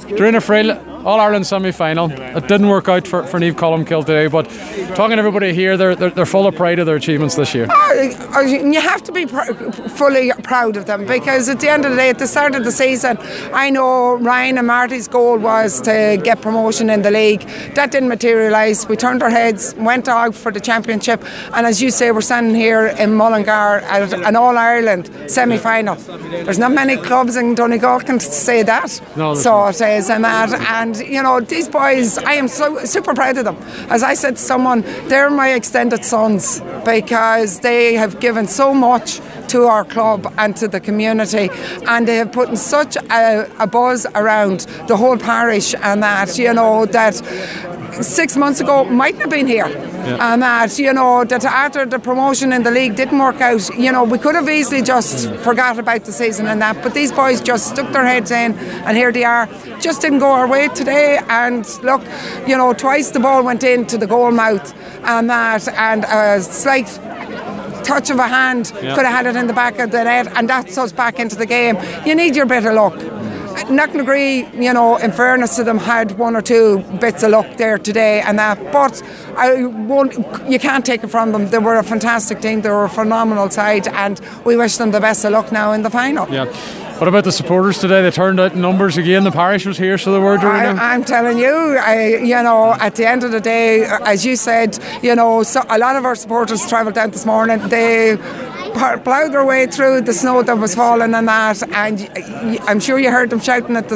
Drina Frail, All-Ireland semi-final. It didn't work out for Niamh Colmcille today, but talking to everybody here, they're full of pride of their achievements this year. You have to be fully proud of them, because at the end of the day, at the start of the season, I know Ryan and Marty's goal was to get promotion in the league. That didn't materialise. We turned our heads, went out for the championship, and as you say, we're standing here in Mullingar at an All-Ireland semi-final. There's not many clubs in Donegal can say that. No, so it is, and you know, these boys, I am so super proud of them. As I said to someone, they're my extended sons, because they have given so much to our club and to the community, and they have put in such a buzz around the whole parish, and that, you know, that 6 months ago mightn't have been here. Yeah. And that, you know, that after the promotion in the league didn't work out, you know, we could have easily just forgot about the season and that, but these boys just stuck their heads in, and here they are. Just didn't go our way today, and look, you know, twice the ball went into the goal mouth, and that, and a slight touch of a hand could have had it in the back of the net, and that's us back into the game. You need your bit of luck. Knocknagree, you know, in fairness to them, had one or two bits of luck there today and that, but you can't take it from them. They were a fantastic team, they were a phenomenal side, and we wish them the best of luck now in the final. Yeah. What about the supporters today? They turned out in numbers again. The parish was here, so they were doing it. I'm telling you, you know, at the end of the day, as you said, you know, so a lot of our supporters travelled down this morning. They ploughed their way through the snow that was falling and that, and I'm sure you heard them shouting at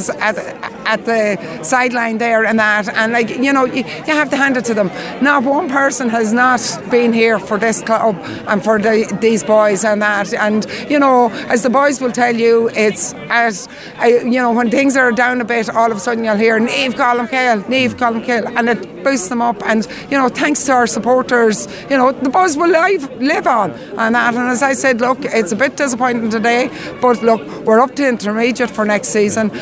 the sideline there and that, and like, you know, you have to hand it to them. Not one person has not been here for this club and for these boys and that, and you know, as the boys will tell you, it's as you know, when things are down a bit, all of a sudden you'll hear Niamh Colmcille, and it boosts them up, and you know, thanks to our supporters, you know, the buzz will live on and that. And as I said, look, it's a bit disappointing today, but look, we're up to intermediate for next season,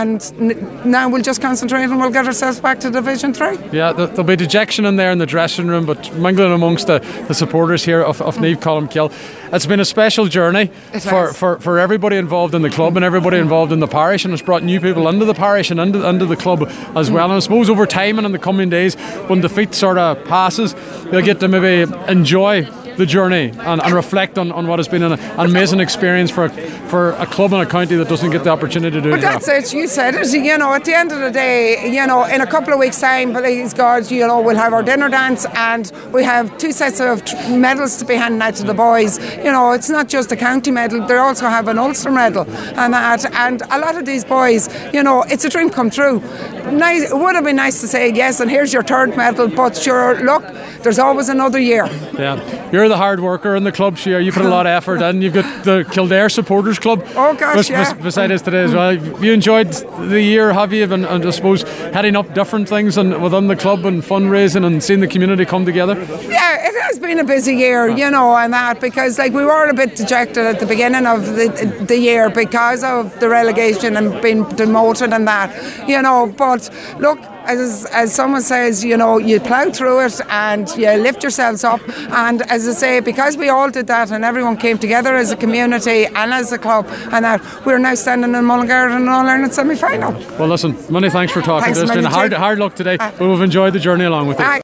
and now we'll just concentrate and we'll get ourselves back to Division 3. Yeah, there'll be dejection in there in the dressing room, but mingling amongst the supporters here of Niamh Colmcille. It's been a special journey for everybody involved in the club and everybody involved in the parish, and it's brought new people into the parish and into the club as well. And I suppose over time and in the coming days, when defeat sort of passes, you'll get to maybe enjoy the journey and reflect on what has been an amazing experience for a club and a county that doesn't get the opportunity to do it. But that's it, you said it, you know, at the end of the day, you know, in a couple of weeks' time, please God, you know, we'll have our dinner dance, and we have 2 sets of medals to be handing out to the boys. You know, it's not just a county medal, they also have an Ulster medal and that, and a lot of these boys, you know, it's a dream come true. Nice, it would have been nice to say yes, and here's your 3rd medal, but sure, look, there's always another year. Yeah, you're the hard worker in the club, Shia. You put a lot of effort in. You've got the Kildare Supporters Club beside us today as well. Have you enjoyed the year, have you? And I suppose heading up different things within the club and fundraising and seeing the community come together? Yeah, it has been a busy year, you know, and that, because like we were a bit dejected at the beginning of the year because of the relegation and being demoted and that, you know, but look, as someone says, you know, you plough through it and you lift yourselves up, and as I say, because we all did that and everyone came together as a community and as a club, and that we're now standing in Mullingar in an All-Ireland semi-final. Well listen, many thanks for talking to us. It's been hard luck today, but we've enjoyed the journey along with you.